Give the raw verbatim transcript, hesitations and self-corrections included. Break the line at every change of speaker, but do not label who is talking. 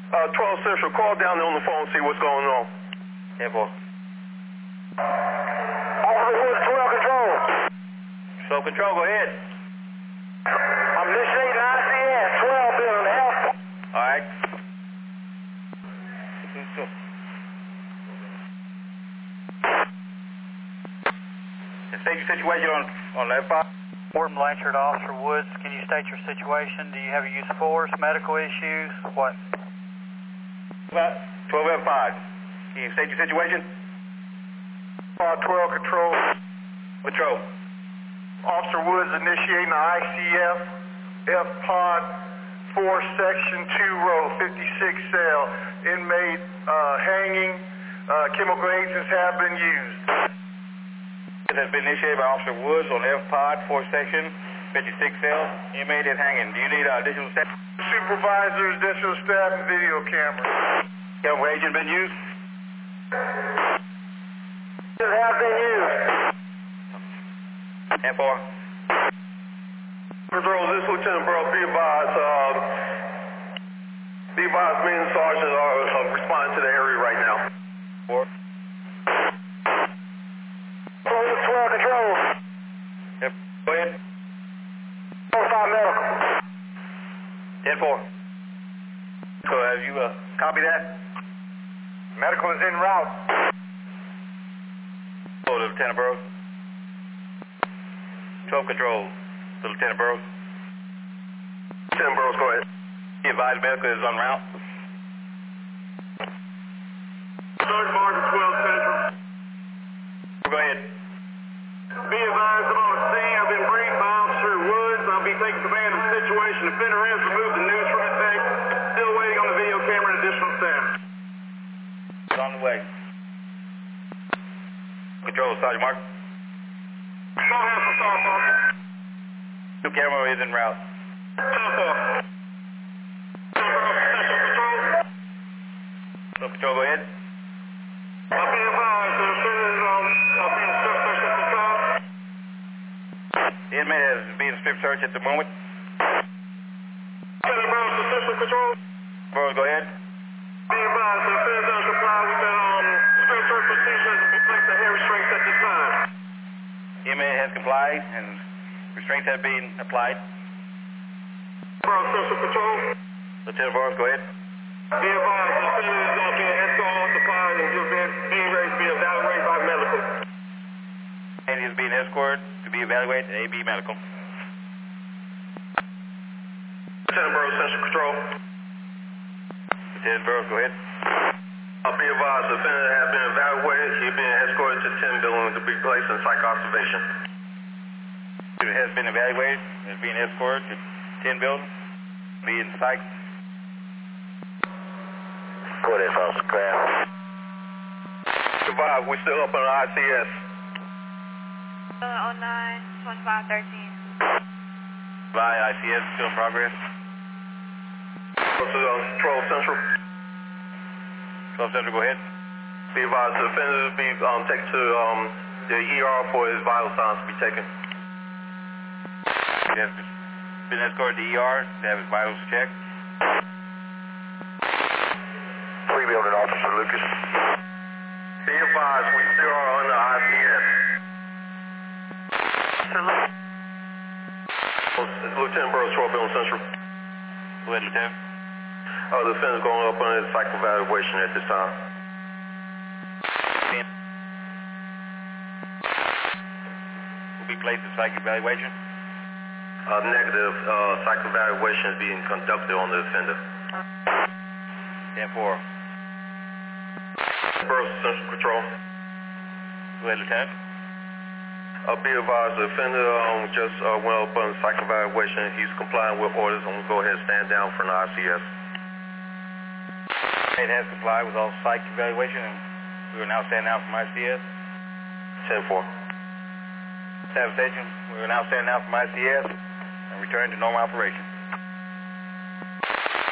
Uh, twelve Central, call down there on the phone and see what's going on.
ten four.
Officer Woods, twelve control.
twelve control, go ahead.
I'm initiating I C S, twelve building F.
All right. State your situation on, on F five.
Fort Blanchard, Officer Woods, can you state your situation? Do you have a use of force, medical issues, what?
twelve F five. Can you state your situation?
Uh, twelve control.
Patrol.
Officer Woods initiating the I C F, F pod four, section two, row fifty-six cell. Inmate uh, hanging. Uh, chemical agents have been used.
It has been initiated by Officer Woods on F pod four, section fifty-six cell. Inmate is hanging. Do you need uh, additional staff?
Supervisors, additional staff, and video camera.
Chemical agent been used?
It has been used.
ten four.
Patrol, this is Lieutenant Burrow. Be advised, uh, be advised, me and Sergeant are uh, responding to the area right now.
four.
twelve control.
Yep. Go ahead.
four five medical.
ten four. So have you uh, copy that?
Medical is en route.
Oh, Lieutenant Burrows. twelve control. To Lieutenant Burrows.
Lieutenant Burrows, go ahead.
Be advised, medical is en route.
Sergeant Martin, twelve Central.
Go ahead.
Be advised, I'm on the scene. I've been briefed by Officer Woods. I'll be taking command of the situation. Offender has removed the news from his text. Still waiting on the video camera and additional staff.
It's on the way. Control, Sergeant Mark.
No hassle, Sergeant Martin.
New camera is en route.
ten four.
So Control, go ahead.
I'll be advised, the offender is um, I'll be in strip search at this time.
The inmate has been strip search at the moment.
Lieutenant Burrows, assistant control.
Burrows, go ahead.
Be advised, the offender doesn't comply with the um, strip search procedures and be placed on hair restraints at this time.
The inmate has complied and restraints have been applied.
Burrows, assistant control.
Lieutenant Burrows, go ahead.
Be advised, the offender is uh, being escorted off the pod and just being, being ready to be evaluated by medical.
And he is being escorted to be evaluated at A B Medical.
Lieutenant Burrows, Central Control.
Lieutenant Burrows, go ahead.
Uh, be advised, the offender has been evaluated. He's being escorted to ten building to be placed in psych observation.
He has been evaluated and is being escorted to ten building, be in psych.
Go ahead, Officer Craft.
Survive, we still up on the I C S.
oh nine, twenty-five thirteen.
By I C S, still in progress.
Go to uh, twelve Central.
twelve Central, go ahead.
Be advised, the offender will be um, taken to um, the E R for his vital signs to be taken.
He has been escorted to E R to have his vitals checked.
Three building Officer Lucas.
Be advised, we still are on the I C S. Lieutenant Burrows, twelve Building Central.
Go ahead, Lieutenant.
Uh, the offender's going up on his psych evaluation at this time.
Will be placed in psych evaluation.
Uh, negative, uh, psych evaluation is being conducted on the offender.
ten four.
Burrows, Central Control.
Go ahead, Lieutenant.
Uh, be advised, the offender um, just uh, went up on psych evaluation. He's complying with orders. I'm going to go ahead and stand down for an I C S.
It has complied with all psych evaluation, and we are now standing out from I C S.
ten four.
Staff station, we are now standing out from I C S and return to normal operation.